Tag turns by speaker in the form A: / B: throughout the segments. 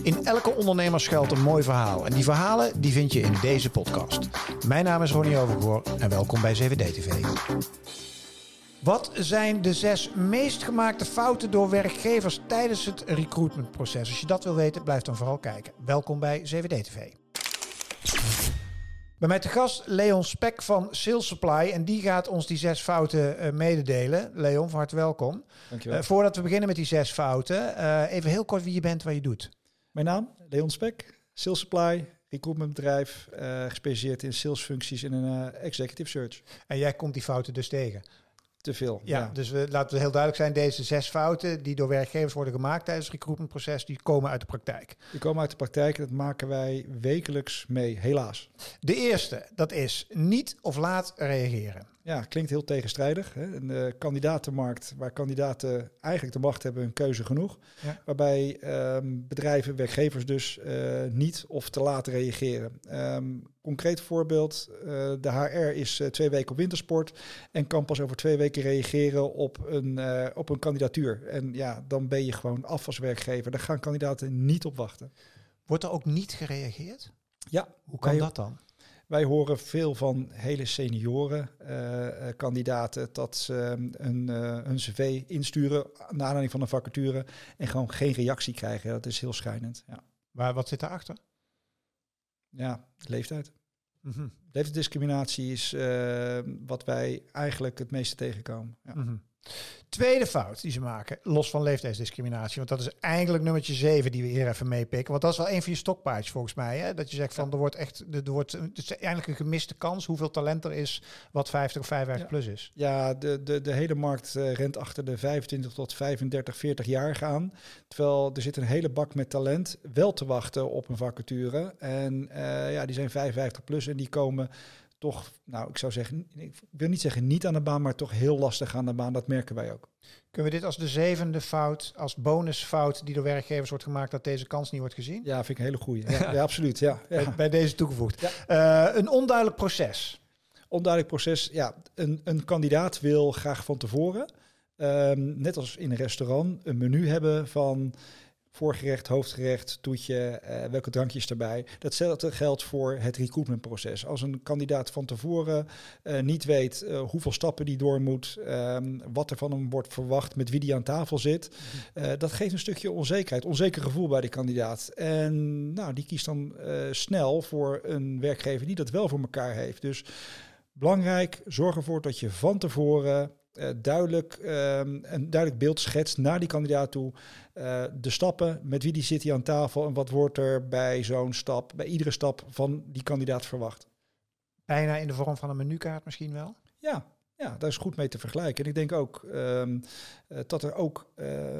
A: In elke ondernemer schuilt een mooi verhaal. En die verhalen die vind je in deze podcast. Mijn naam is Ronnie Overgoor en welkom bij CVD TV. Wat zijn de 6 meest gemaakte fouten door werkgevers tijdens het recruitmentproces? Als je dat wil weten, blijf dan vooral kijken. Welkom bij CVD TV. Bij mij te gast Leon Spek van Sales Supply en die gaat ons die 6 fouten mededelen. Leon, van harte welkom.
B: Dankjewel.
A: Voordat we beginnen met die 6 fouten, even heel kort wie je bent, wat je doet.
B: Mijn naam, Leon Spek, Sales Supply, recruitmentbedrijf, gespecialiseerd in salesfuncties en een executive search.
A: En jij komt die fouten dus tegen?
B: Te veel.
A: Ja. Dus laten we heel duidelijk zijn, deze 6 fouten die door werkgevers worden gemaakt tijdens het recruitmentproces, die komen uit de praktijk.
B: Die komen uit de praktijk en dat maken wij wekelijks mee, helaas.
A: De eerste, dat is niet of laat reageren.
B: Ja, klinkt heel tegenstrijdig. Hè? Een kandidatenmarkt waar kandidaten eigenlijk de macht hebben, een keuze genoeg. Ja. Waarbij bedrijven, werkgevers dus niet of te laat reageren. Concreet voorbeeld, de HR is 2 weken op wintersport en kan pas over 2 weken reageren op een kandidatuur. En ja, dan ben je gewoon af als werkgever. Daar gaan kandidaten niet op wachten.
A: Wordt er ook niet gereageerd?
B: Ja.
A: Hoe kan dat dan?
B: Wij horen veel van hele senioren kandidaten dat ze hun cv insturen naar aanleiding van een vacature en gewoon geen reactie krijgen. Dat is heel schrijnend. Ja.
A: Maar wat zit daarachter?
B: Ja, leeftijd.
A: Mm-hmm.
B: Leeftijdsdiscriminatie is wat wij eigenlijk het meeste tegenkomen. Ja.
A: Mm-hmm. Tweede fout die ze maken, los van leeftijdsdiscriminatie. Want dat is eigenlijk nummertje 7 die we hier even meepikken. Want dat is wel een van je stokpaardjes volgens mij. Hè? Dat je zegt van het is eigenlijk een gemiste kans hoeveel talent er is wat 50 of 55 plus is.
B: Ja, de hele markt rent achter de 25 tot 35, 40 jaar aan. Terwijl er zit een hele bak met talent wel te wachten op een vacature. En die zijn 55 plus en die komen toch, nou, ik zou zeggen, ik wil niet zeggen niet aan de baan, maar toch heel lastig aan de baan. Dat merken wij ook.
A: Kunnen we dit als de 7e fout, als bonusfout die door werkgevers wordt gemaakt, dat deze kans niet wordt gezien?
B: Ja, vind ik een hele goeie. Ja, absoluut. Ja.
A: Bij deze toegevoegd. Ja. Een onduidelijk proces.
B: Onduidelijk proces, ja. Een kandidaat wil graag van tevoren, net als in een restaurant, een menu hebben van voorgerecht, hoofdgerecht, toetje, welke drankjes erbij. Datzelfde geldt voor het recruitmentproces. Als een kandidaat van tevoren niet weet hoeveel stappen die door moet, wat er van hem wordt verwacht, met wie die aan tafel zit, dat geeft een stukje onzekerheid, onzeker gevoel bij de kandidaat. En nou, die kiest dan snel voor een werkgever die dat wel voor elkaar heeft. Dus belangrijk, zorg ervoor dat je van tevoren een duidelijk beeld schetst naar die kandidaat toe. De stappen, met wie die zit hij aan tafel en wat wordt er bij zo'n stap, bij iedere stap van die kandidaat verwacht. Bijna
A: in de vorm van een menukaart misschien wel?
B: Ja, daar is goed mee te vergelijken. En ik denk ook dat er ook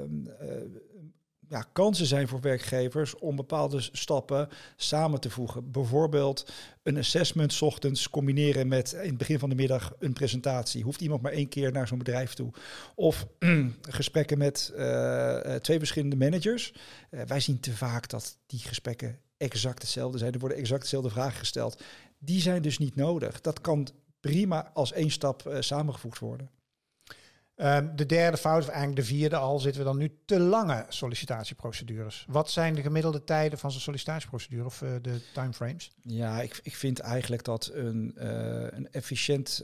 B: kansen zijn voor werkgevers om bepaalde stappen samen te voegen. Bijvoorbeeld een assessment 's ochtends combineren met in het begin van de middag een presentatie. Hoeft iemand maar 1 keer naar zo'n bedrijf toe. Of gesprekken met 2 verschillende managers. Wij zien te vaak dat die gesprekken exact hetzelfde zijn. Er worden exact dezelfde vragen gesteld. Die zijn dus niet nodig. Dat kan prima als 1 stap samengevoegd worden.
A: De derde fout, of eigenlijk de 4e al, zitten we dan nu te lange sollicitatieprocedures. Wat zijn de gemiddelde tijden van zo'n sollicitatieprocedure of de timeframes? Ja, ik vind eigenlijk dat een efficiënt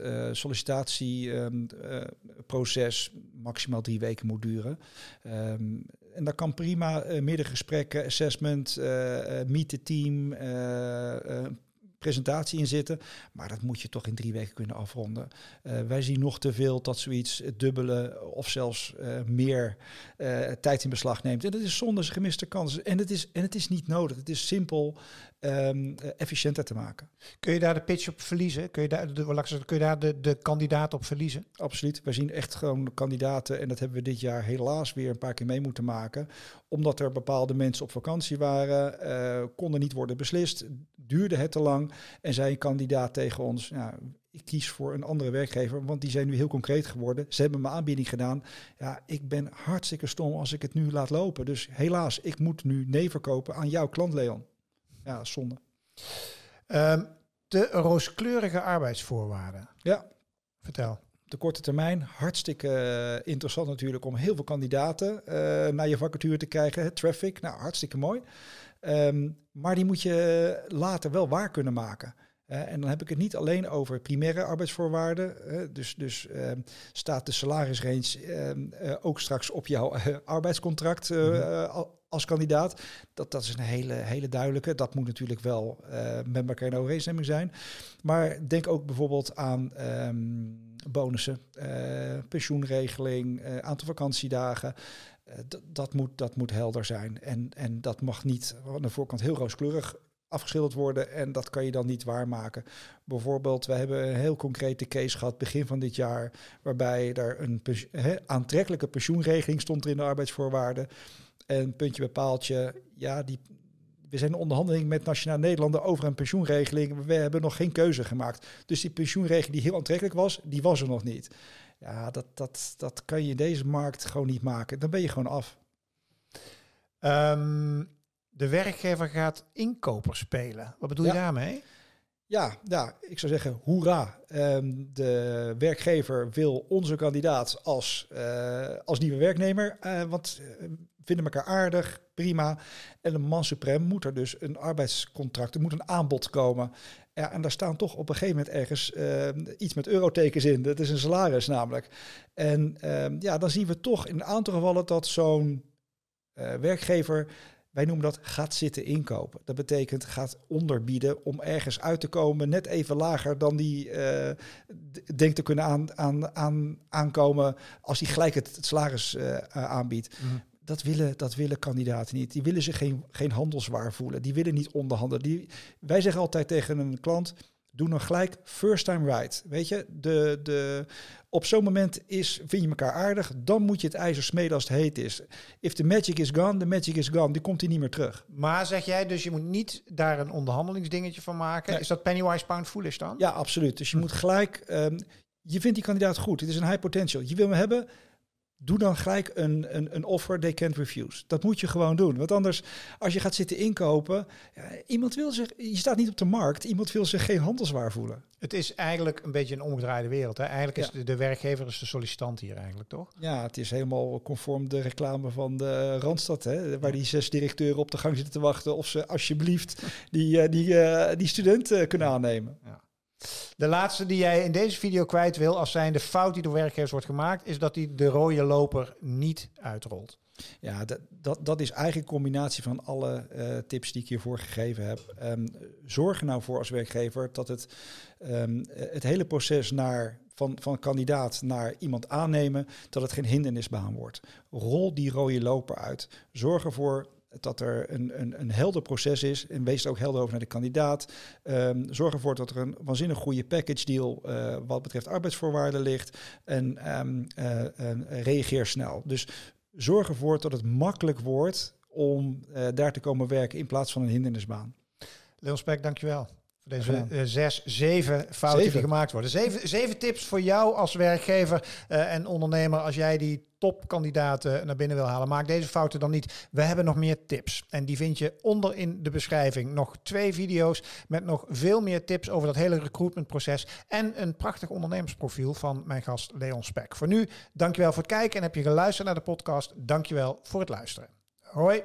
A: sollicitatieproces maximaal 3 weken moet duren. En dat kan prima meerdere gesprekken, assessment, meet the team, presentatie in zitten, maar dat moet je toch in 3 weken kunnen afronden. Wij zien nog te veel dat zoiets het dubbele of zelfs meer tijd in beslag neemt. En dat is zonder gemiste kansen. En het is niet nodig. Het is simpel efficiënter te maken. Kun je daar de pitch op verliezen? Kun je daar de kandidaat op verliezen?
B: Absoluut. Wij zien echt gewoon kandidaten, en dat hebben we dit jaar helaas weer een paar keer mee moeten maken, omdat er bepaalde mensen op vakantie waren, konden niet worden beslist, duurde het te lang en zei een kandidaat tegen ons, ik kies voor een andere werkgever, want die zijn nu heel concreet geworden. Ze hebben mijn aanbieding gedaan. Ja, ik ben hartstikke stom als ik het nu laat lopen. Dus helaas, ik moet nu nee verkopen aan jouw klant, Leon. Ja, zonde.
A: De rooskleurige arbeidsvoorwaarden.
B: Ja.
A: Vertel.
B: De korte termijn, hartstikke interessant natuurlijk om heel veel kandidaten naar je vacature te krijgen. Traffic, nou hartstikke mooi.
A: Maar die moet je later wel waar kunnen maken. En dan heb ik het niet alleen over primaire arbeidsvoorwaarden. Dus staat de salarisrange ook straks op jouw arbeidscontract als kandidaat. Dat is een hele duidelijke. Dat moet natuurlijk wel met elkaar in overeenstemming zijn. Maar denk ook bijvoorbeeld aan bonussen, pensioenregeling, aantal vakantiedagen. Dat moet helder zijn. En dat mag niet aan de voorkant heel rooskleurig afgeschilderd worden en dat kan je dan niet waarmaken. Bijvoorbeeld, we hebben een heel concrete case gehad begin van dit jaar, waarbij er een aantrekkelijke pensioenregeling stond er in de arbeidsvoorwaarden. En puntje bij paaltje, we zijn in onderhandeling met Nationale Nederlanden over een pensioenregeling. We hebben nog geen keuze gemaakt. Dus die pensioenregeling die heel aantrekkelijk was, die was er nog niet. Ja, dat kan je in deze markt gewoon niet maken. Dan ben je gewoon af.
C: De werkgever gaat inkoper spelen. Wat bedoel je daarmee?
A: Ja, ik zou zeggen, hoera. De werkgever wil onze kandidaat als nieuwe werknemer. Want vinden elkaar aardig, prima. En de man suprem moet er dus een arbeidscontract, er moet een aanbod komen. Ja, en daar staan toch op een gegeven moment ergens iets met eurotekens in. Dat is een salaris namelijk. En dan zien we toch in een aantal gevallen dat zo'n werkgever, wij noemen dat gaat zitten inkopen. Dat betekent gaat onderbieden om ergens uit te komen net even lager dan die denkt te kunnen aankomen als hij gelijk het salaris aanbiedt. Mm. Dat willen kandidaten niet. Die willen zich geen handelswaar voelen. Die willen niet onderhandelen. Wij zeggen altijd tegen een klant, doe nog gelijk first time right. Weet je, op zo'n moment vind je elkaar aardig, dan moet je het ijzer smeden als het heet is. If the magic is gone, the magic is gone. Die komt hij niet meer terug.
C: Maar zeg jij dus, je moet niet daar een onderhandelingsdingetje van maken? Nee. Is dat pennywise pound foolish dan?
A: Ja, absoluut. Dus je moet gelijk, je vindt die kandidaat goed. Het is een high potential. Je wil hem hebben. Doe dan gelijk een offer they can't refuse. Dat moet je gewoon doen. Want anders, als je gaat zitten inkopen, je staat niet op de markt. Iemand wil zich geen handelswaar voelen.
C: Het is eigenlijk een beetje een omgedraaide wereld. Hè? Eigenlijk is de werkgever is de sollicitant hier eigenlijk, toch?
A: Ja, het is helemaal conform de reclame van de Randstad. Hè? Waar die 6 directeuren op de gang zitten te wachten of ze alsjeblieft die student kunnen aannemen. Ja.
C: De laatste die jij in deze video kwijt wil, als zijnde fout die door werkgevers wordt gemaakt, is dat hij de rode loper niet uitrolt.
A: Ja, dat is eigenlijk een combinatie van alle tips die ik hiervoor gegeven heb. Zorg er nou voor als werkgever dat het hele proces van kandidaat naar iemand aannemen, dat het geen hindernisbaan wordt. Rol die rode loper uit. Zorg ervoor dat er een helder proces is en wees er ook helder over naar de kandidaat. Zorg ervoor dat er een waanzinnig goede package deal wat betreft arbeidsvoorwaarden ligt en reageer snel. Dus zorg ervoor dat het makkelijk wordt om daar te komen werken in plaats van een hindernisbaan.
C: Leon Spek, dankjewel. Voor deze 7 fouten die gemaakt worden. 7 tips voor jou als werkgever en ondernemer als jij die topkandidaten naar binnen wil halen. Maak deze fouten dan niet. We hebben nog meer tips. En die vind je onder in de beschrijving. Nog 2 video's met nog veel meer tips over dat hele recruitmentproces. En een prachtig ondernemersprofiel van mijn gast Leon Spek. Voor nu, dankjewel voor het kijken. En heb je geluisterd naar de podcast, dankjewel voor het luisteren. Hoi.